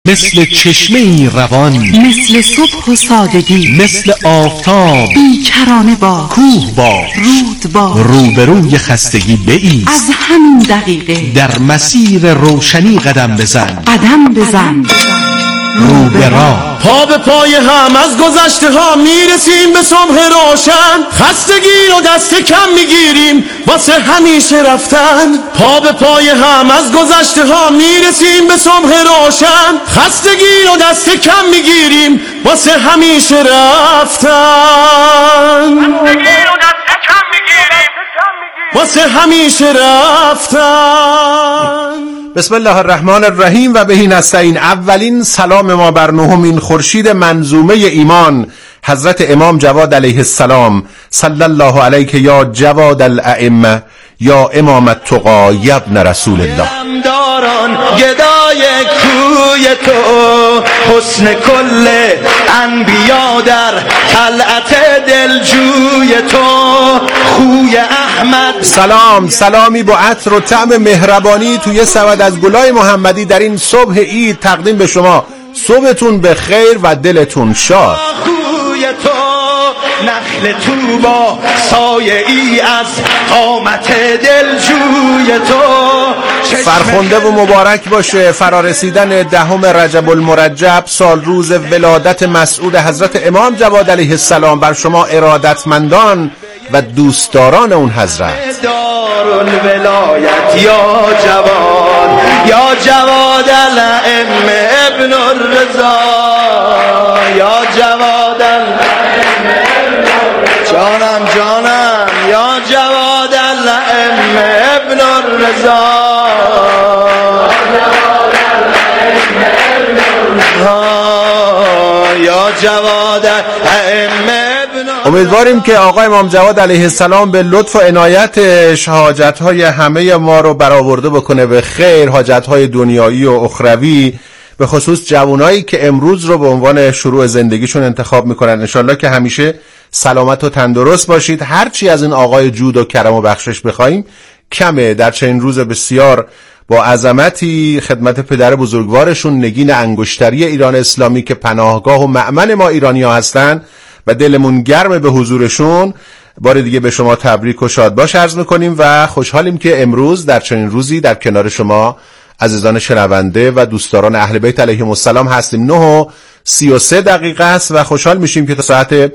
مثل چشمه‌ای روان، مثل صبح و سادگی، مثل آفتاب بیکرانه با کوه با رود با روبروی خستگی بایست. از همین دقیقه در مسیر روشنی قدم بزن، قدم بزن رو به راه. پا به پای هم از گذشته ها میرسیم به صبح روشن، خستگی رو دست کم میگیریم واسه همیشه رفتن. پا به پای هم از گذشته ها میرسیم به صبح روشن، خستگی رو دست کم میگیریم واسه همیشه رفتن. واسه همیشه رفتن. بسم الله الرحمن الرحیم و بهی نستعین. اولین سلام ما بر نهمین خورشید منظومه ایمان، حضرت امام جواد علیه السلام. صلی الله علیک یا جواد الائمه یا امام التقی یا ابن رسول الله. داران گدای کوی تو، حسن کل انبیا در خلعت دلجوی تو، خوی احمد. سلامی با عطر و طعم مهربانی توی سبد از گلای محمدی در این صبح عید تقدیم به شما. صبحتون به خیر و دلتون شاد. خوی تو نخل طوبا سایه ای از قامت دلجوی تو. فرخنده و مبارک باشه فرارسیدن 10 رجب المرجب، سال روز ولادت مسعود حضرت امام جواد علیه السلام بر شما ارادتمندان و دوستداران اون حضرت. دارالولایت یا جواد، یا جواد الائمه ابن الرضا، یا جواد الائمه جانم یا جواد الائمه ابن الرضا، یا جواد الائمه. امیدواریم که آقای امام جواد علیه السلام به لطف و عنایتش حاجت‌های همه ما رو برآورده بکنه به خیر، حاجت‌های دنیایی و اخروی، به خصوص جوانایی که امروز رو به عنوان شروع زندگیشون انتخاب میکنن. انشالله که همیشه سلامت و تندرست باشید. هرچی از این آقای جود و کرم و بخشش بخوایم کمه. در چنین روز بسیار با عظمتی خدمت پدر بزرگوارشون نگین انگشتری ایران اسلامی که پناهگاه و مأمن ما ایرانی ها هستن و دلمون گرم به حضورشون، بار دیگه به شما تبریک و شادباش عرض میکنیم و خوشحالیم که امروز در چنین روزی در کنار شما عزیزان شنونده و دوستداران اهل بیت علیهم السلام هستیم. 9:33 است و خوشحال میشیم که تا ساعت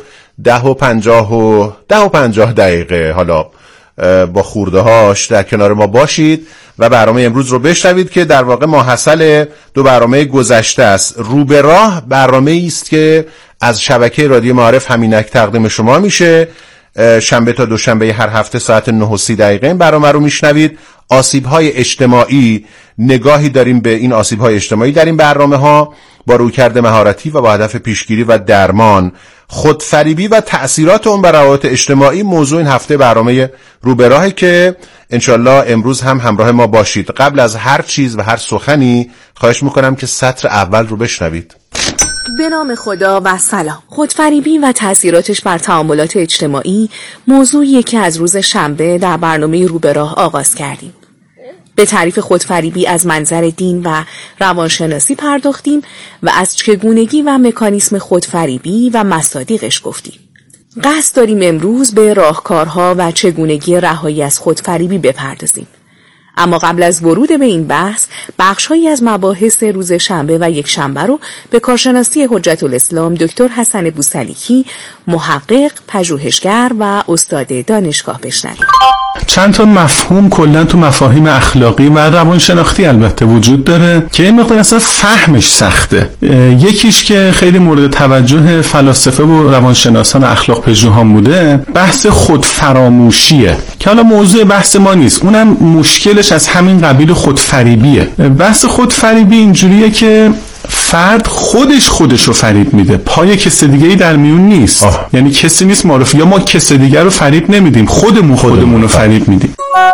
10:50 حالا با خورده هاش در کنار ما باشید و برنامه امروز رو بشنوید که در واقع ماحصل 2 برنامه گذشته است. رو به راه برنامه‌ای است که از شبکه رادیو معارف همینک تقدیم شما میشه. شنبه تا دوشنبه هر هفته ساعت 9:30 این برنامه رو میشنوید. آسیب‌های اجتماعی، نگاهی داریم به این آسیب‌های اجتماعی در این برنامه‌ها با رویکرد مهارتی و با هدف پیشگیری و درمان. خودفریبی و تأثیرات اون بر روابط اجتماعی موضوع این هفته برنامه رو به راهه که انشالله امروز هم همراه ما باشید. قبل از هر چیز و هر سخنی خواهش میکنم که سطر اول رو بشنوید. به نام خدا و سلام. خودفریبی و تأثیراتش بر تعاملات اجتماعی موضوعیه که از روز شنبه در برنامه رو به راه آغاز کردیم. به تعریف خودفریبی از منظر دین و روانشناسی پرداختیم و از چگونگی و مکانیسم خودفریبی و مصادیقش گفتیم. قصد داریم امروز به راهکارها و چگونگی رهایی از خودفریبی بپردازیم. اما قبل از ورود به این بحث، بخش‌هایی از مباحث روز شنبه و یک شنبه رو به کارشناسی حجت الاسلام دکتر حسن بوسلیکی، محقق، پژوهشگر و استاد دانشگاه بشنویم. چند تا مفهوم کلا تو مفاهیم اخلاقی و روانشناختی البته وجود داره که این مقدار اصلا فهمش سخته. یکیش که خیلی مورد توجه فلاسفه و روانشناسان اخلاق پژوهان بوده، بحث خودفراموشیه که حالا موضوع بحث ما نیست. اونم مشکلش از همین قبیل خودفریبیه. بحث خودفریبی اینجوریه که فرد خودش رو فریب میده، پای کسی دیگه ای در میون نیست. یعنی کسی نیست معرف، یا ما کسی دیگر رو فریب نمیدیم، خودمون رو فریب میدیم.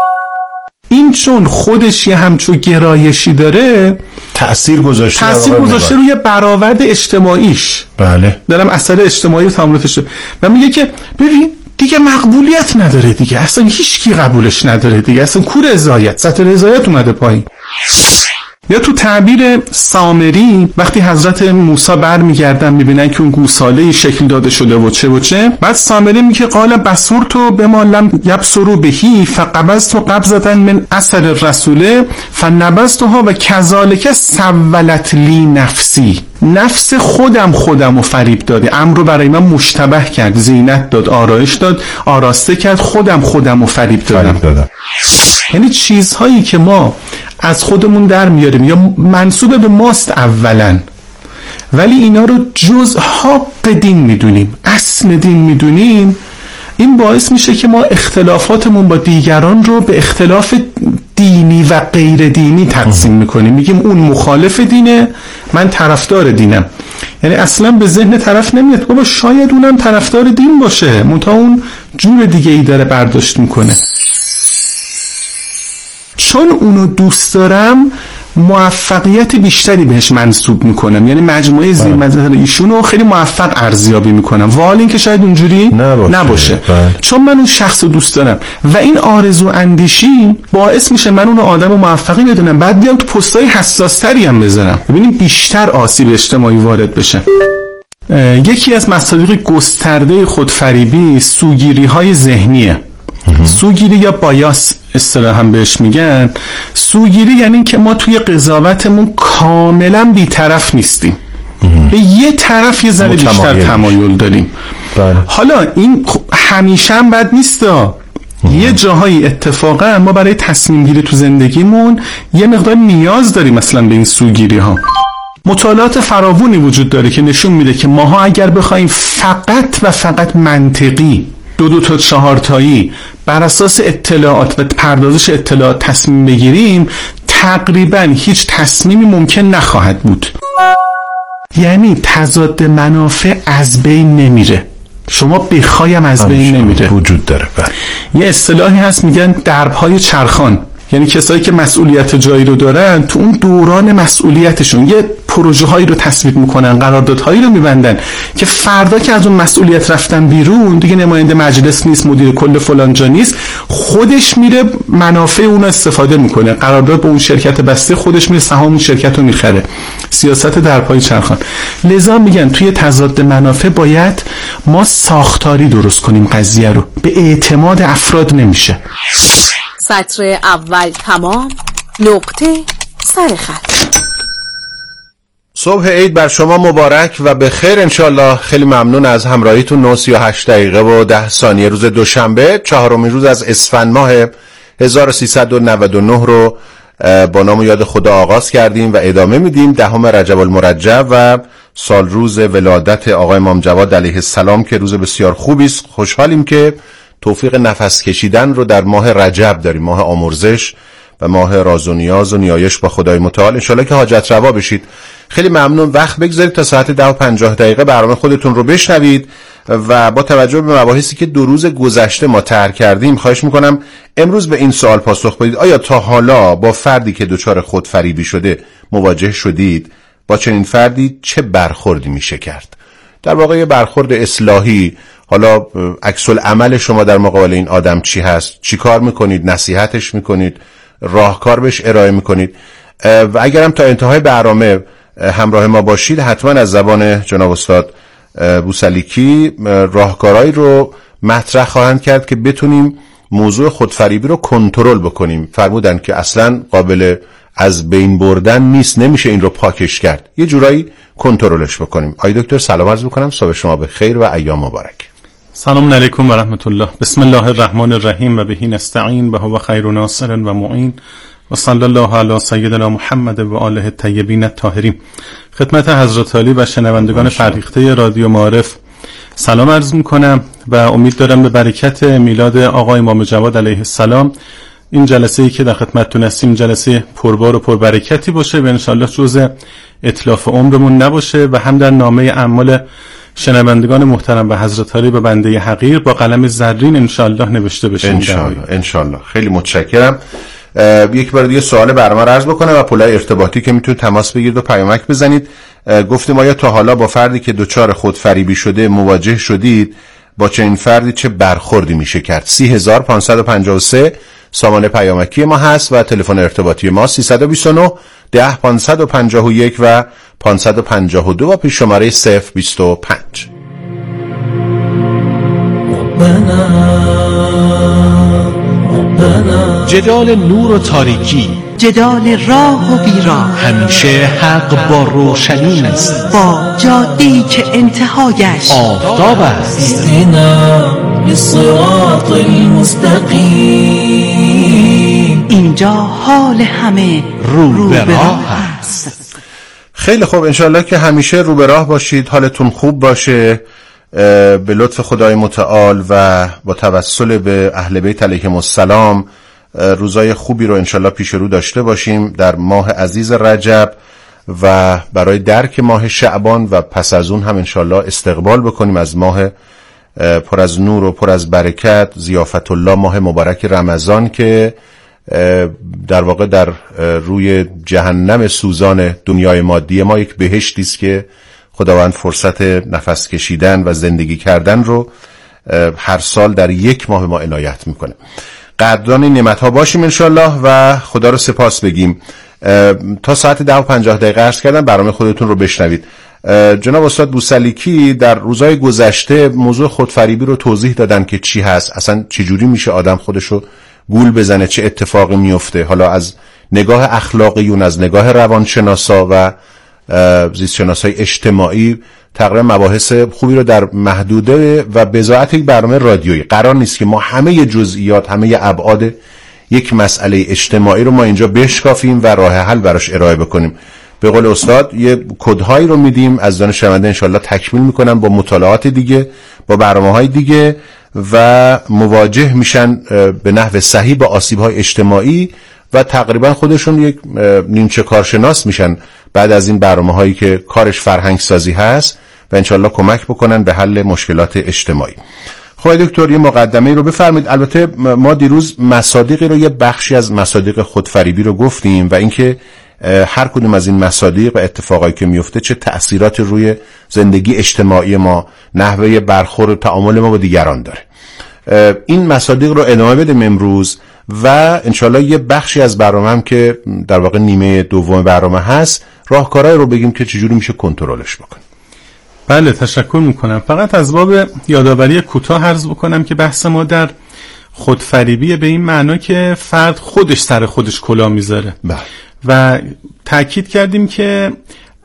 این چون خودش یه همچون گرایشی داره تأثیر گذاشته روی برآورد اجتماعیش. بله، دارم اثر اجتماعی و تعاملاتش و میگه که ببین دیگه مقبولیت نداره دیگه، اصلا هیچ کی قبولش نداره دیگه، اصلا کو رضایت، سطح رضایت اومده پایین. یا تو تعبیر سامری وقتی حضرت موسی برمیگردن میبینن که اون گوساله شکل داده شده و چه بعد سامری میگه قال بصرت بما لم یبصروا بهی فقبضت قبضة من اثر الرسول فنبذتها و کذالک سولت لی نفسی. نفس خودم و فریب داده، امر رو برای من مشتبه کرد، زینت داد، آرایش داد، آراسته کرد، خودم و فریب دادم. یعنی چیزهایی که ما از خودمون در میاریم یا منسوب به ماست اولا، ولی اینا رو جز حق دین میدونیم، اصل دین میدونیم، این باعث میشه که ما اختلافاتمون با دیگران رو به اختلاف دینی و غیر دینی تقسیم میکنیم. میگیم اون مخالف دینه، من طرفدار دینم. یعنی اصلا به ذهن طرف نمیاد بابا شاید اونم طرفدار دین باشه، منتها اون جور دیگه ای داره برداشت میکنه. چون اونو دوست دارم موفقیت بیشتری بهش منسوب میکنم، یعنی مجموعه زیر مظهر ایشونو خیلی موفق ارزیابی میکنم، وال این که شاید اونجوری نباشه. چون من اون شخص رو دوست دارم و این آرزو اندیشی باعث میشه من اون آدم موفقی بدونم، بعد بیام تو پستای حساس تری هم بذارم، ببینیم بیشتر آسیب اجتماعی وارد بشه. یکی از مصادیق گسترده خودفریبی سوگیری های ذهنیه. سوگیری یا بایاس اصطلاحاً بهش میگن. سوگیری یعنی این که ما توی قضاوتمون کاملا بی‌طرف نیستیم، به یه طرف یه ذره بیشتر تمایل داریم. حالا این همیشه هم بد نیست، یه جاهایی اتفاقا ما برای تصمیم گیری تو زندگیمون یه مقدار نیاز داریم مثلا به این سوگیری ها. مطالعات فراوانی وجود داره که نشون میده که ماها اگر بخوایم فقط منطقی 2 تا 4 تایی بر اساس اطلاعات و پردازش اطلاعات تصمیم بگیریم، تقریبا هیچ تصمیمی ممکن نخواهد بود. یعنی تضاد منافع از بین نمیره، شما بخوایم از بین نمیره، وجود داره. یه اصطلاحی هست میگن درب‌های چرخان، یعنی کسایی که مسئولیت جایی رو دارن تو اون دوران مسئولیتشون یه پروژه هایی رو تصویب میکنن، قراردادهایی رو میبندن که فردا که از اون مسئولیت رفتن بیرون دیگه نماینده مجلس نیست، مدیر کل فلان جا نیست، خودش میره منافع اون استفاده میکنه، قرارداد با اون شرکت بسته، خودش میره سهام اون شرکت رو میخره. سیاست در پای چرخان. لذا میگن توی تضاد منافع باید ما ساختاری درست کنیم قضیه رو، به اعتماد افراد نمیشه. سطر اول تمام، نقطه سر خط. صبح عید بر شما مبارک و به خیر انشالله. خیلی ممنون از همراهیتون. 9:38 دقیقه و 10 ثانیه روز دوشنبه 4مین روز از اسفند ماه 1399 رو با نام و یاد خدا آغاز کردیم و ادامه میدیم. 10 رجب المرجب و سال روز ولادت آقای امام جواد علیه السلام که روز بسیار خوبی است. خوشحالیم که توفیق نفس کشیدن رو در ماه رجب داریم، ماه آمرزش و ماه راز و نیاز و نیایش با خدای متعال. انشالله که حاجت روا بشید. خیلی ممنون. وقت بگذارید تا ساعت 10:50 دقیقه برنامه خودتون رو بشنوید و با توجه به مباحثی که 2 روز گذشته ما طرح کردیم خواهش میکنم امروز به این سوال پاسخ بدید: آیا تا حالا با فردی که دچار خودفریبی شده مواجه شدید؟ با چنین فردی چه برخوردی میشه کرد؟ در واقع برخورد اصلاحی. حالا عکس العمل شما در مقابل این آدم چی هست؟ چی کار میکنید؟ نصیحتش میکنید؟ راهکار بهش ارائه میکنید؟ و اگرم تا انتهای برنامه همراه ما باشید حتما از زبان جناب استاد بوسلیکی راهکارهایی رو مطرح خواهند کرد که بتونیم موضوع خودفریبی رو کنترل بکنیم. فرمودن که اصلا قابل از بین بردن نیست، نمیشه این رو پاکش کرد، یه جورایی کنترلش بکنیم. آقای دکتر سلام عرض میکنم، صبح شما به خیر و ایام مبارک. سلام علیکم و رحمت الله. بسم الله الرحمن الرحیم و بهی نستعین و هو خیر ناصر و معین و صلی الله علی سیدنا محمد و آله الطیبین الطاهرین. خدمت حضرت عالی و شنوندگان فرهیخته رادیو معارف سلام عرض میکنم و امید دارم به برکت میلاد آقای امام جواد علیه السلام این جلسه‌ای که در خدمتتون هستیم جلسه پربار و پربرکتی باشه و انشالله جزء اتلاف عمرمون نباشه و هم در نامه اعمال شنوندگان محترم و حضرت عالی به بنده حقیر با قلم زرین انشالله نوشته بشه. انشالله. خیلی متشکرم. یک بار دیگه سوال برنامه رو عرض بکنم و پلای ارتباطی که میتونید تماس بگیرید و پیامک بزنید. گفتیم آیا تا حالا با فردی که دچار خودفریبی شده مواجه شدید؟ با چنین فردی چه برخوردی میشه کرد؟ 30553 سامان پیامکی ما هست و تلفن ارتباطی ما 329 10 551 و 552 و پیش شماره 025. جدال نور و تاریکی، جدال راه و بیراه، همیشه حق با روشنی است، با جاده‌ای که انتهایش آفتاب است. اهدنا للصراط المستقیم. اینجا حال همه رو به راه است. خیلی خوب، انشالله که همیشه رو به راه باشید، حالتون خوب باشه. به لطف خدای متعال و با توسل به اهل بیت علیهم السلام روزای خوبی رو انشالله پیش رو داشته باشیم در ماه عزیز رجب و برای درک ماه شعبان و پس از اون هم انشالله استقبال بکنیم از ماه پر از نور و پر از برکت، ضیافت الله، ماه مبارک رمضان که در واقع در روی جهنم سوزان دنیای مادی ما یک بهشتی است که خداوند فرصت نفس کشیدن و زندگی کردن رو هر سال در یک ماه ما عنایت میکنه. قدردان این نعمت ها باشیم انشالله و خدا رو سپاس بگیم. تا ساعت 10:50 عرض کردم برنامه خودتون رو بشنوید. جناب استاد بوسلیکی در روزهای گذشته موضوع خودفریبی رو توضیح دادن که چی هست، اصلا چجوری میشه آدم خودشو گول بزنه، چه اتفاقی میفته، حالا از نگاه اخلاقیون، از نگاه روانشناسا و زیستشناسای اجتماعی. تقریبا مباحث خوبی رو در محدوده و بضاعت یک برنامه رادیویی. قرار نیست که ما همه جزئیات، همه ابعاد یک مسئله اجتماعی رو ما اینجا بشکافیم و راه حل براش ارائه بکنیم. به قول استاد یه کدهایی رو میدیم، از دانشمنده انشالله تکمیل میکنن با مطالعات دیگه، با برنامه‌های دیگه و مواجه میشن به نحو صحیح با آسیب‌های اجتماعی و تقریبا خودشون یک نیمچه کارشناس میشن بعد از این برنامه‌هایی که کارش فرهنگ سازی هست و انشالله کمک بکنن به حل مشکلات اجتماعی. خب دکتر یه مقدمه رو بفرمایید. البته ما دیروز مصادیقی رو، یه بخشی از مصادیق خودفریبی رو گفتیم و اینکه هر کدوم از این مصادیق و اتفاقایی که میفته چه تأثیرات روی زندگی اجتماعی ما، نحوه برخورد و تعامل ما با دیگران داره. این مصادیق رو ادامه بدیم امروز و انشالله یه بخشی از برنامه هم که در واقع نیمه دوم برنامه هست راهکارهای رو بگیم که چجوری میشه کنترلش بکنیم. بله تشکر میکنم. فقط از باب یادآوری کوتاه عرض بکنم که بحث ما در خودفریبی به این معنا که فرد خودش سر خودش کلاه میذاره و تأکید کردیم که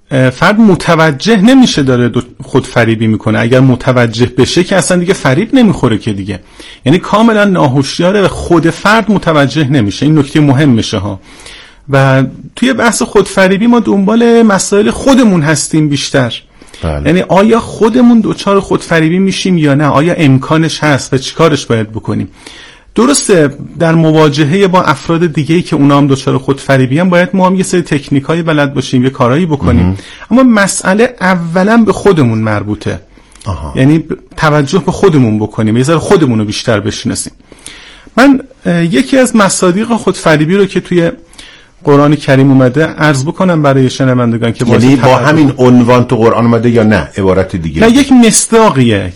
فرد متوجه نمیشه داره خودفریبی میکنه. اگر متوجه بشه که اصلا دیگه فریب نمیخوره که دیگه، یعنی کاملا ناهوشیاره و خود فرد متوجه نمیشه. این نکته مهمشه ها. و توی بحث خودفریبی ما دنبال مسائل خودمون هستیم بیشتر. یعنی آیا خودمون دوچار خودفریبی میشیم یا نه، آیا امکانش هست و چیکارش باید بکنیم. درسته در مواجهه با افراد دیگه‌ای که اونا هم دوچار خودفریبی هم باید ما هم یه سری تکنیکایی بلد باشیم، یه کارایی بکنیم. اما مسئله اولا به خودمون مربوطه. یعنی توجه به خودمون بکنیم، یه ذره خودمون رو بیشتر بشناسیم. من یکی از مصادیق خودفریبی رو که توی قرآن کریم اومده عرض بکنم برای شنوندگان که یعنی با همین عنوان تو قرآن اومده یا نه عبارت دیگه؟ نه، یک مصداقیه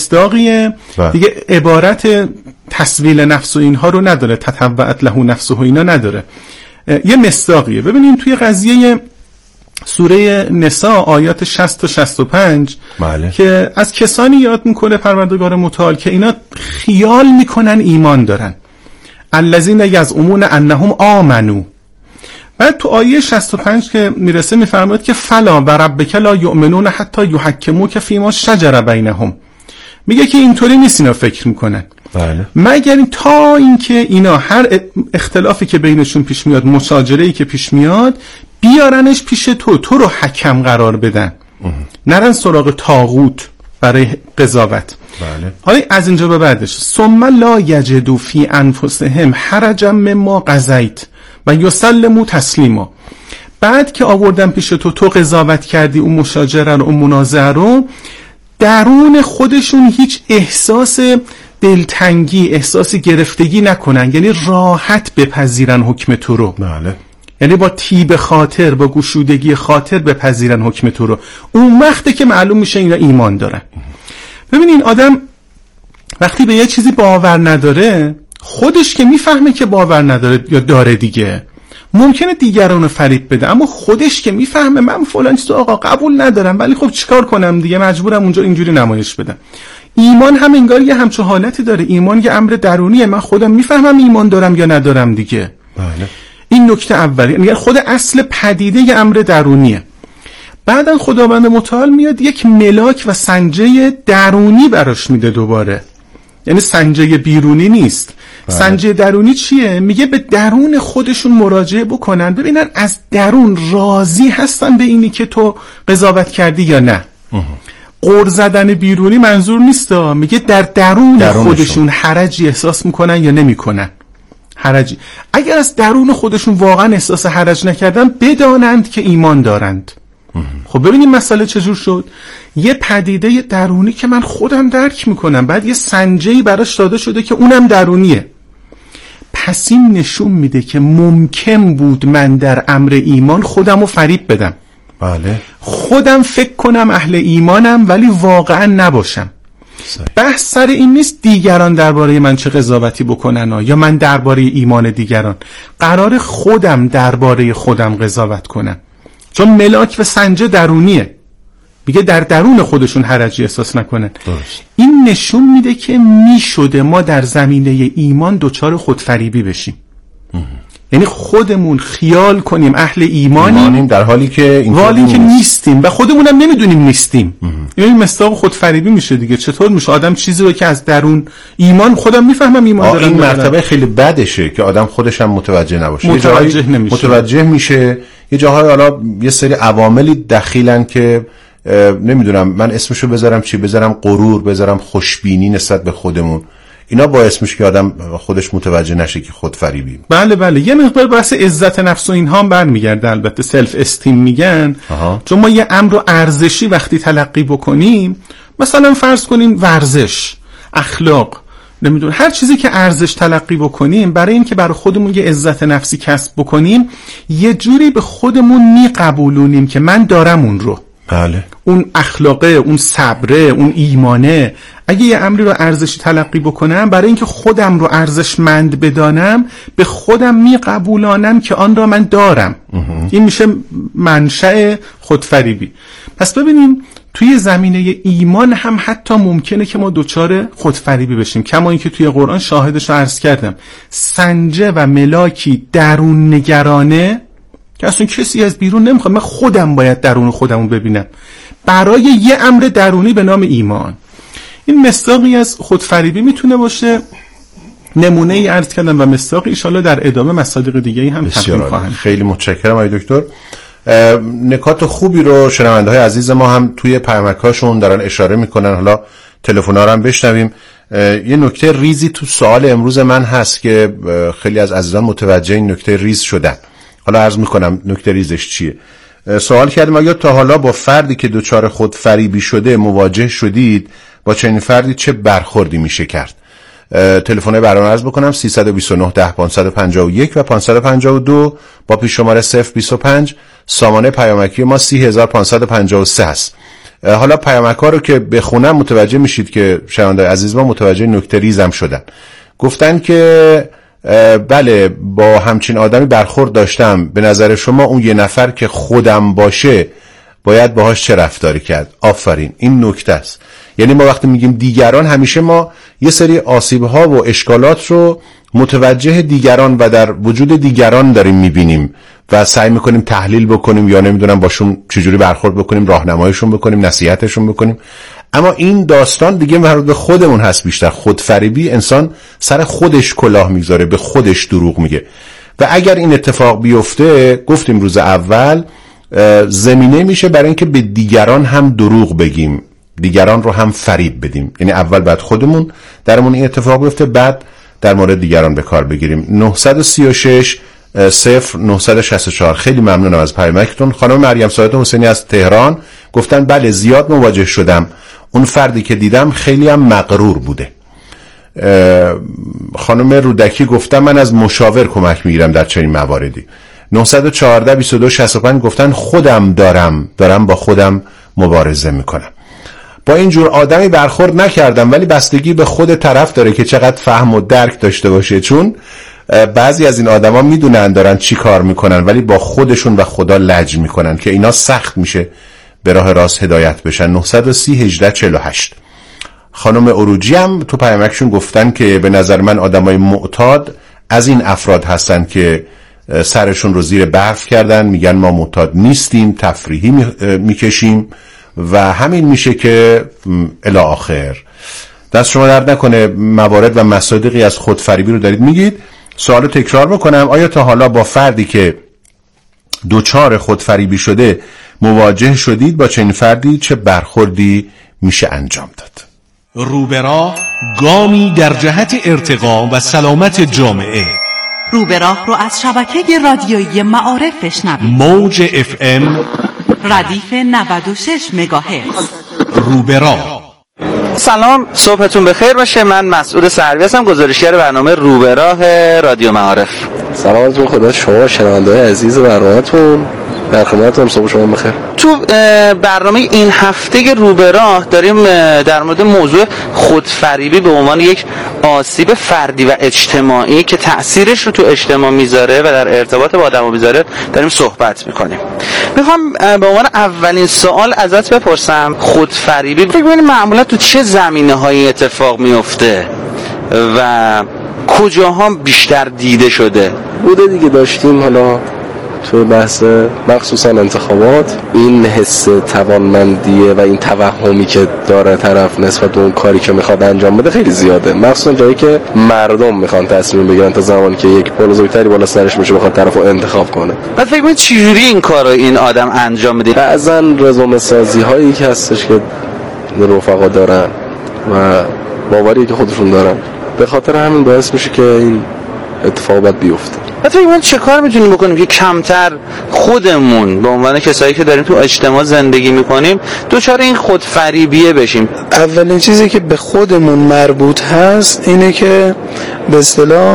دیگه، عبارت تسویل نفس و اینها رو نداره، تطوعت له نفسه و اینا نداره، یه مصداقیه. ببینیم توی قضیه سوره نساء آیات 60 تا 65 که از کسانی یاد میکنه پروردگار متعال که اینا خیال میکنن ایمان دارن، الذین یزعمون انهم آمنو. بعد تو آیه 65 که میرسه میفرماید که فلا و ربک لا یؤمنون حتی یحکموک فیما شجر بینهم. میگه که اینطوری نیست، اینا فکر میکنن مگر تا اینکه اینا هر اختلافی که بینشون پیش میاد، مشاجره‌ای که پیش میاد، بیارنش پیش تو رو حکم قرار بدن، نرن سراغ طاغوت برای قضاوت. حالا از اینجا به بعدش ثم لا یجدوا فی انفسهم حرجا مما قضیت و یسلموا تسلیما. بعد که آوردن پیش تو قضاوت کردی، اون مشاجره رو، اون منازعه رو، درون خودشون هیچ احساس دلتنگی، احساس گرفتگی نکنن، یعنی راحت بپذیرن حکم تو رو. یعنی با طیب خاطر، با گشودگی خاطر بپذیرن حکم تو رو. اون وقته که معلوم میشه اینا ایمان دارن. ببینین آدم وقتی به یه چیزی باور نداره، خودش که میفهمه که باور نداره یا داره دیگه، ممکنه دیگران رو فریب بده، اما خودش که میفهمه من فلان چیزو آقا قبول ندارم، ولی خب چیکار کنم دیگه، مجبورم اونجا اینجوری نمایش بدم. ایمان هم انگار یه همچون حالتی داره. ایمان یه امر درونیه، من خودم میفهمم ایمان دارم یا ندارم دیگه. بله. این نکته اولی، یعنی خود اصل پدیده یه امر درونیه. بعدن خداوند متعال میاد یک ملاک و سنجه درونی براش میده دوباره، یعنی سنجه بیرونی نیست. سنجه درونی چیه؟ میگه به درون خودشون مراجعه بکنن، ببینن از درون راضی هستن به اینی که تو قضاوت کردی یا نه. قر زدن بیرونی منظور نیست، میگه در درون خودشون حرجی احساس میکنن یا نمیکنن. حرجی اگر از درون خودشون واقعا احساس حرج نکردن، بدانند که ایمان دارند. خب ببینیم مسئله چجور شد. یه پدیده درونی که من خودم درک میکنم، بعد یه سنجه‌ای براش داده شده که اونم درونیه. پس این نشون میده که ممکن بود من در امر ایمان خودم رو فریب بدم. بله. خودم فکر کنم اهل ایمانم ولی واقعا نباشم. بحث سر این نیست دیگران درباره من چه قضاوتی بکنن یا من درباره ایمان دیگران. قرار خودم درباره خودم قضاوت کنم، چون ملاک و سنجه درونیه. میگه در درون خودشون حرجی احساس نکنن. درست. این نشون میده که میشده ما در زمینه ایمان دوچار خودفریبی بشیم. یعنی خودمون خیال کنیم اهل ایمانیم در حالی که نیستیم و خودمونم نمیدونیم نیستیم. این مصداق خودفریبی میشه دیگه. چطور میشه آدم چیزی رو که از درون ایمان خودم میفهمم ایمان دارم، این مرتبه خیلی بدشه که آدم خودش هم متوجه نباشه، متوجه میشه. یه جاهای حالا یه سری عواملی دخیلن که نمیدونم من اسمشو بذارم چی، بذارم غرور، بذارم خوشبینی نسبت به خودمون. اینا باعث میشه که آدم خودش متوجه نشه که خودفریبی. بله یه مقدار بحث عزت نفس و اینها هم برمیگرده، البته سلف استیم میگن. چون ما یه امر رو ارزشی وقتی تلقی بکنیم، مثلا فرض کنیم ورزش، اخلاق، نمیدونم هر چیزی که ارزش تلقی بکنیم، برای این که برای خودمون یه عزت نفسی کسب بکنیم، یه جوری به خودمون میقبولونیم که من دارم اون رو. بله. اون اخلاقه، اون صبره، اون ایمانه. اگه یه امری رو ارزشی تلقی بکنم، برای اینکه خودم رو ارزشمند بدانم، به خودم میقبولانم که آن را من دارم. این میشه منشأ خودفریبی. پس ببینیم توی زمینه ایمان هم حتی ممکنه که ما دوچار خودفریبی بشیم، کما اینکه توی قرآن شاهدش رو عرض کردم. سنجه و ملاکی درون نگرانه که اصلا کسی از بیرون نمیخواد، من خودم باید درون خودمو ببینم برای یه امر درونی به نام ایمان. این مصداقی از خودفریبی میتونه باشه. نمونه ای عرض کردم و مصداقی انشالله در ادامه مصادیق دیگه ای هم تقدیم خواهم. خیلی متشکرم آقای دکتر. نکات خوبی رو شنونده‌های عزیز ما هم توی پیامک‌هاشون دارن اشاره میکنن. حالا تلفن‌ها رو هم بشنویم. یه نکته ریزی تو سوال امروز من هست که خیلی از عزیزان متوجه این نکته ریز شدن. حالا عرض میکنم نکته ریزش چیه. سوال کردیم آیا تا حالا با فردی که دچار خودفریبی شده مواجه شدید؟ با چنین فردی چه برخوردی میشه کرد؟ تلفن برنامه عرض بکنم 329 10 551 و 552 با پیش شماره 025. سامانه پیامکی ما 30553 هست. حالا پیامک‌ها رو که بخونم متوجه میشید که شنونده‌های عزیز ما متوجه نکته ریزم شدن. گفتن که بله با همچین آدمی برخورد داشتم، به نظر شما اون یه نفر که خودم باشه باید باهاش چه رفتاری کرد؟ آفرین، این نکته است. یعنی ما وقتی میگیم دیگران، همیشه ما یه سری آسیب‌ها و اشکالات رو متوجه دیگران و در وجود دیگران داریم میبینیم و سعی میکنیم تحلیل بکنیم یا نمیدونم باشون چجوری برخورد بکنیم، راهنماییشون بکنیم، نصیحتشون بکنیم. اما این داستان دیگه مربوط به خودمون هست بیشتر. خودفریبی، انسان سر خودش کلاه میذاره، به خودش دروغ میگه و اگر این اتفاق بیفته، گفتیم روز اول، زمینه میشه برای اینکه به دیگران هم دروغ بگیم، دیگران رو هم فریب بدیم. یعنی اول بعد خودمون درمون این اتفاق بیفته، بعد در مورد دیگران به کار بگیریم. 936 0964. خیلی ممنونم از پیامکتون. خانم مریم سعادت حسینی از تهران گفتن بله زیاد مواجه شدم، اون فردی که دیدم خیلی هم مغرور بوده. خانم رودکی گفتن من از مشاور کمک میگیرم در چنین مواردی. 914 22 65 گفتن خودم دارم با خودم مبارزه میکنم. با این جور آدمی برخورد نکردم، ولی بستگی به خود طرف داره که چقدر فهم و درک داشته باشه، چون بعضی از این آدما میدونن دارن چی کار میکنن ولی با خودشون و خدا لج میکنن که اینا سخت میشه به راه راست هدایت بشن. 930 18 48. خانم عروجی هم تو پیامکشون گفتن که به نظر من آدمای معتاد از این افراد هستن که سرشون رو زیر برف کردن، میگن ما معتاد نیستیم، تفریحی میکشیم و همین میشه که الی آخر. دست شما درد نکنه، موارد و مصادیقی از خودفریبی رو دارید میگید. سوالو تکرار بکنم، آیا تا حالا با فردی که دوچار خودفریبی شده مواجه شدید؟ با چنین فردی چه برخوردی میشه انجام داد؟ روبراه گامی در جهت ارتقا و سلامت جامعه. روبراه رو از شبکه رادیویی معارف بشنوید. موج FM ردیف 96 مگاهرتز. روبراه. سلام، صبحتون بخیر باشه. من مسعود سروی هستم، گزارشگر برنامه روبراه رادیو معارف. سلامتون خدا شما شنونده‌های عزیز برنامه‌تون، در خدمتتون. صبح شما بخیر. تو برنامه این هفته روبراه داریم در مورد موضوع خودفریبی به عنوان یک آسیب فردی و اجتماعی که تأثیرش رو تو اجتماع میذاره و در ارتباط با آدم‌ها میذاره داریم صحبت میکنیم. میخوام به عنوان اولین سوال ازت بپرسم، خودفریبی فکر می‌کنی معمولا تو چه زمینه‌هایی اتفاق میفته و کجاها بیشتر دیده شده؟ بوده دیگه، داشتیم حالا تو بحث مخصوصا انتخابات این حس توانمندیه و این توهمی که داره طرف نسبت به اون کاری که میخواد انجام بده خیلی زیاده، مخصوصا جایی که مردم میخوان تصمیم بگیرن تا زمانی که یک پول بزرگتری بالا سرش میشه بخواد طرفو انتخاب کنه. بعد فکر می‌کنی چجوری این کارو این آدم انجام میده؟ بعضن رزومه سازی هایی که هستش که رفقا دارن و باوری که خودشون دارن، به خاطر همین باعث میشه که این اتفاقات بیفته. فکر می‌کنم چه کار میتونیم بکنیم که کمتر خودمون به عنوان کسایی که داریم تو اجتماع زندگی میکنیم دوچار این خودفریبیه بشیم؟ اولین چیزی که به خودمون مربوط هست اینه که به اصطلاح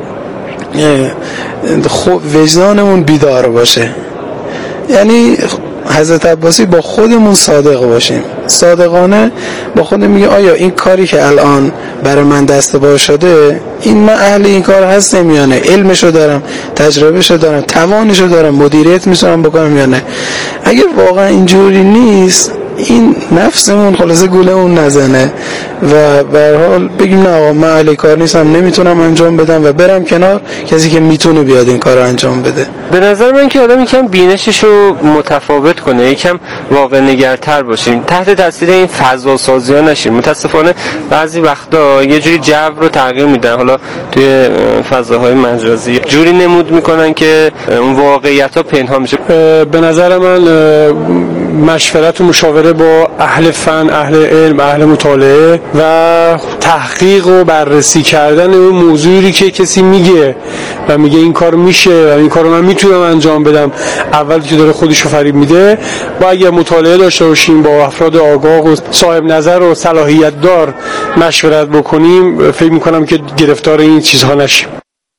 وجدانمون بیدار باشه. یعنی حضرت عباسی با خودمون صادق باشیم، صادقانه با خودم میگه آیا این کاری که الان برای من دست با شده، این من اهل این کار هستم یا نه، علمشو دارم، تجربهشو دارم، توانشو دارم، مدیریت میتونم بکنم یا نه. اگر واقعا اینجوری نیست، این نفسمون خلاصه گولمون نزنه و به هر حال بگیم نه آقا من اهل کار نیستم، نمیتونم انجام بدم و برم کنار کسی که میتونه بیاد این کار رو انجام بده. به نظر من که آدم یکم بینشش رو متفاوت کنه، یکم واقع نگرتر باشیم، تحت تاثیر این فضا سازی ها نشیم. متاسفانه بعضی وقتا یه جوری جو رو تغییر میدن، حالا توی فضاهای مجازی جوری نمود میکنن که اون واقعیت ها پنهان میشه. به نظر من مشورت و مشاوره با اهل فن، اهل علم، اهل مطالعه و تحقیق و بررسی کردن اون موضوعی که کسی میگه و میگه این کار میشه و این کارو من میتونم انجام بدم، اول که داره خودشو فریب میده، با اگر مطالعه داشته باشیم، با افراد آگاه و صاحب نظر و صلاحیت دار مشورت بکنیم، فکر میکنم که گرفتار این چیزها نشیم.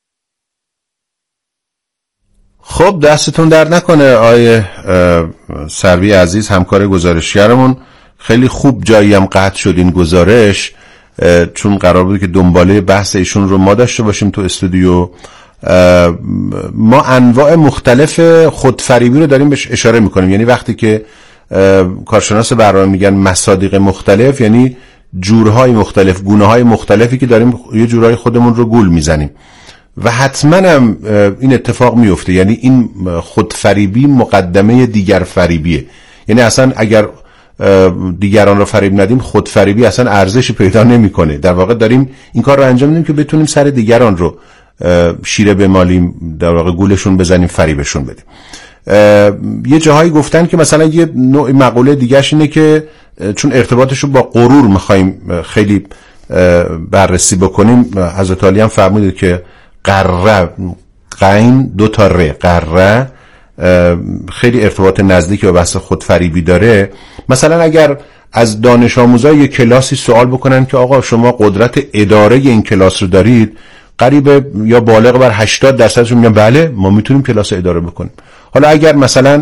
خب دستتون درد نکنه آیه سروی عزیز، همکار گزارشگرمون. خیلی خوب جایی هم قطع شد این گزارش، چون قرار بود که دنباله بحث ایشون رو ما داشته باشیم تو استودیو. ما انواع مختلف خودفریبی رو داریم بهش اشاره میکنیم، یعنی وقتی که کارشناس برنامه میگن مصادیق مختلف، یعنی جورهای مختلف، گونه‌های مختلفی که داریم یه جورهای خودمون رو گول میزنیم و حتما هم این اتفاق میفته. یعنی این خودفریبی مقدمه دیگر فریبیه، یعنی اصلا اگر دیگران رو فریب ندیم خودفریبی اصلا ارزشی پیدا نمیکنه. در واقع داریم این کار رو انجام میدیم که بتونیم سر دیگران رو شیره بمالیم، در واقع گولشون بزنیم، فریبشون بدیم. یه جاهایی گفتن که مثلا یه نوع مقوله دیگهش اینه که چون ارتباطش رو با غرور میخوایم خیلی بررسی بکنیم، حضرت علی هم فرمودید که قره، قین دو تا ره، قره خیلی ارتباط نزدیکی با بحث خودفریبی داره. مثلا اگر از دانش آموزای یک کلاسی سوال بکنن که آقا شما قدرت اداره این کلاس رو دارید، قریب یا بالغ بر 80% میگن بله ما میتونیم کلاس اداره بکنیم. حالا اگر مثلا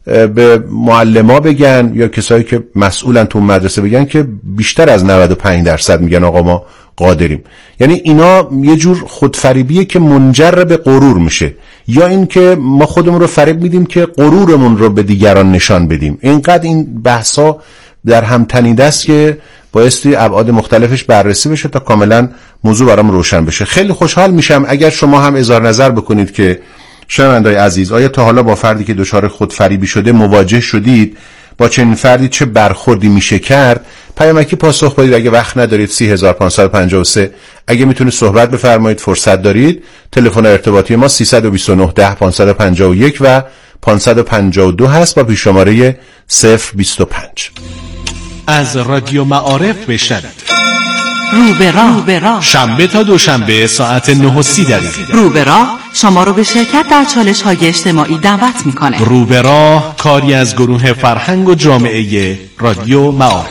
به معلما بگن یا کسایی که مسئولن تو مدرسه بگن که بیشتر از 95% میگن آقا ما قادریم. یعنی اینا یه جور خودفریبیه که منجر به غرور میشه، یا این که ما خودمون رو فریب میدیم که غرورمون رو به دیگران نشان بدیم. اینقدر این بحثا در هم تنیده است که بایستی ابعاد مختلفش بررسی بشه تا کاملا موضوع برام روشن بشه. خیلی خوشحال میشم اگر شما هم اظهار نظر بکنید که شنونده‌های عزیز، آیا تا حالا با فردی که دچار خودفریبی شده مواجه شدید؟ با چنین فردی چه برخوردی میشه کرد؟ پیامکی پاسخ بدید. اگه وقت ندارید 30553، اگه میتونید صحبت بفرمایید فرصت دارید. تلفن ارتباطی ما 329 10 551 و 552 هست با پیش شماره 025. از رادیو معارف بشنوید. روبراه شنبه تا دوشنبه ساعت 9:30 روبراه شما رو به شرکت در چالش‌های اجتماعی دعوت می‌کنه. روبراه کاری از گروه فرهنگ و جامعه رادیو معارف.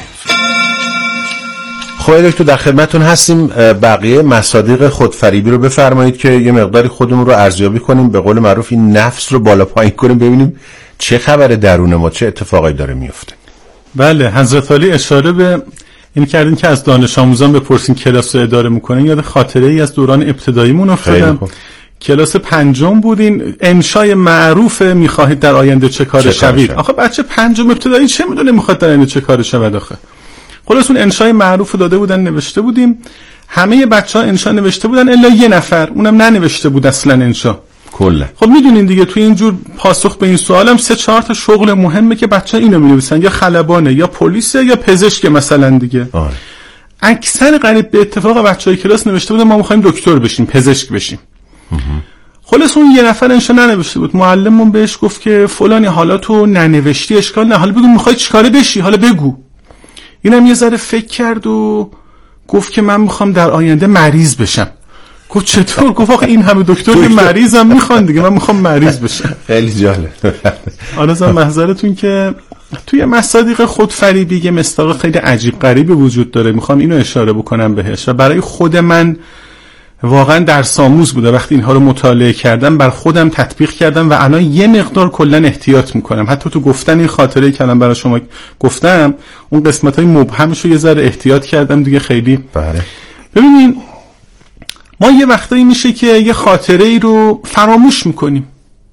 خب دکتر در خدمتتون هستیم. بقیه مصادیق خودفریبی رو بفرمایید که یه مقداری خودمون رو ارزیابی کنیم، به قول معروف این نفس رو بالا پایین کنیم، ببینیم چه خبر درون ما، چه اتفاقایی داره میفته. بله، حضرت علی اشاره به این کردین که از دانش آموزان بپرسین کلاس رو اداره میکنن. یاد خاطره ای از دوران ابتداییمون افتادم. کلاس 5 بودین، انشای معروف میخواهید در آینده چه کار شوید. آخه بچه 5 ابتدایی چه میدونه میخواد در آینده چه کار شود؟ آخه خلاص اون انشای معروف رو داده بودن، نوشته بودیم. همه بچه‌ها انشا نوشته بودن الا یه نفر، اونم ننوشته بود اصلا انشا کلا. خب میدونین دیگه توی اینجور پاسخ به این سوالم 3-4 تا شغل مهمه که بچه‌ها اینو می‌نویسن، یا خلبانه یا پلیسه یا پزشک مثلا دیگه. اکثر قریب به اتفاق بچه‌های کلاس نوشته بودن ما می‌خوایم دکتر بشیم، پزشک بشیم. خلاص اون یه نفر انشا ننوشته بود. معلممون بهش گفت که فلانی حالا تو ننوشتی اشکال نه، حالا بگو می‌خوای چیکاره بشی، حالا بگو. اینم یه ذره فکر کرد و گفت که من می‌خوام در آینده مریض بشم. گفت چطور؟ گفت آخه این همه دکتر که مریضم میخوان دیگه، من میخوام مریض بشم. خیلی جالب. آرزوام محضرتون که توی مصادیق خودفریبی یه مصداق خیلی عجیب غریبی وجود داره، میخوام اینو اشاره بکنم بهش و برای خود من واقعا درس آموز بوده. وقتی اینها رو مطالعه کردم بر خودم تطبیق کردم و الان یه مقدار کلا احتیاط میکنم. حتی تو گفتن این خاطره که الان برای شما گفتم اون قسمت‌های مبهمش رو یه ذره احتیاط کردم دیگه خیلی. بله. ببینین ما یه وقتایی میشه که یه خاطره ای رو فراموش میکنیم،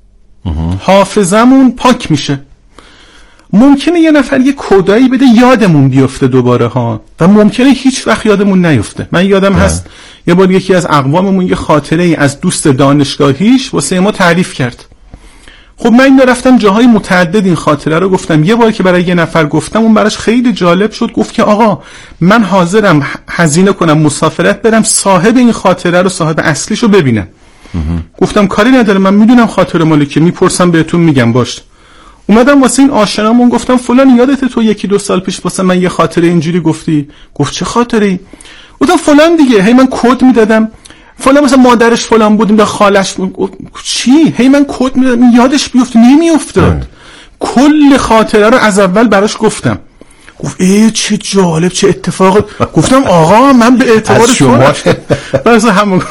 حافظمون پاک میشه. ممکنه یه نفر یه کدایی بده یادمون بیفته دوباره ها، و ممکنه هیچ وقت یادمون نیفته. من یادم هست یه بار یکی از اقواممون یه خاطره ای از دوست دانشگاهیش واسه ما تعریف کرد. خب من این رفتم جاهای متعدد این خاطره رو گفتم. یه بار که برای یه نفر گفتم اون براش خیلی جالب شد، گفت که آقا من حاضرم هزینه کنم مسافرت برم صاحب این خاطره رو، صاحب اصلیش رو ببینم. گفتم کاری نداره، من میدونم خاطره مال که، میپرسم بهتون میگم. باش. اومدم واسه این آشنامون گفتم فلان یادته تو 1-2 سال پیش واسه من یه خاطره اینجوری گفتی؟ گفت چه خاطره‌ای؟ گفتم فلان دیگه. هی من کد میدادم، فلان مثلا مادرش فلان بودیم یا خالش بود. چی؟ هی من کد میدادم یادش بیفت، نمیافتاد. کل خاطره رو از اول براش گفتم. گفت چه جالب، چه اتفاق. گفتم آقا من به اعتبار شما بس همون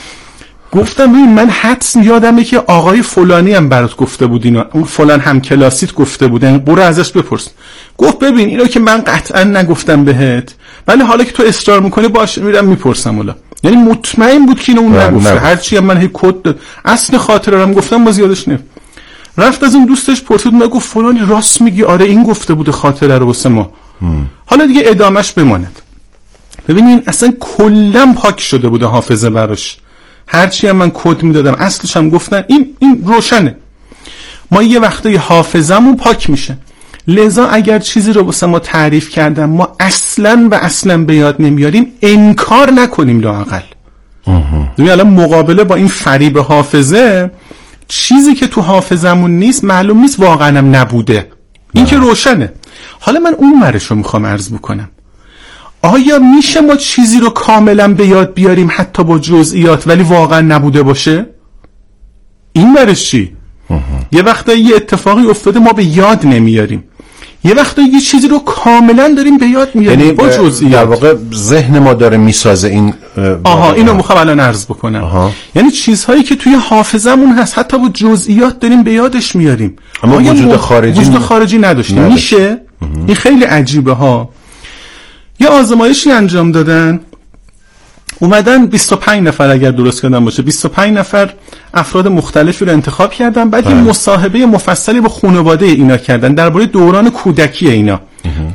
گفتم ببین من حدس یادمه که آقای فلانی هم برات گفته بود اینا، اون فلان هم کلاسیت گفته بود، برو ازش بپرس. گفت ببین اینو که من قطعا نگفتم بهت، ولی حالا که تو اصرار میکنی باشه میرم میپرسم. ولی یعنی مطمئن بود که اینو اون نگفته. هرچی هم من هی کد داد، اصل خاطره رو هم گفتم باز یادش نمیاد. رفت از اون دوستش پرسید، گفت فلانی راست میگی، آره این گفته بود خاطره رو واسه ما. حالا دیگه ادامش بماند. ببینین اصلا کلا پاک شده بوده حافظه براش. هرچی هم من کد میدادم اصلش هم گفتن. این روشنه. ما یه وقتایی حافظمون پاک میشه. لذا اگر چیزی رو واسه ما تعریف کردن ما اصلا به یاد نمیاریم، انکار نکنیم لااقل. ببین الان مقابله با این فریب حافظه، چیزی که تو حافظمون نیست معلوم نیست واقعا هم نبوده. این که روشنه. حالا من اون مرشو میخوام عرض بکنم. آیا میشه ما چیزی رو کاملا به یاد بیاریم حتی با جزئیات ولی واقعا نبوده باشه؟ این برش چی؟ یه وقتا یه اتفاقی افتاده ما به یاد نمیاریم. یه وقتا یه چیزی رو کاملا داریم به یاد میاریم، یعنی با جزئیات. در واقع ذهن ما داره میسازه این اینو میخوام الان عرض بکنم. یعنی چیزهایی که توی حافظمون هست حتی با جزئیات داریم به یادش میاریم، اما وجود خارجی نداشتیم. میشه این خیلی عجیبه ها. یه آزمایشی انجام دادن، اومدن 25 نفر اگر درست کردم باشه 25 نفر افراد مختلفی رو انتخاب کردن، بعد یه مصاحبه مفصلی با خانواده اینا کردن درباره دوران کودکی اینا.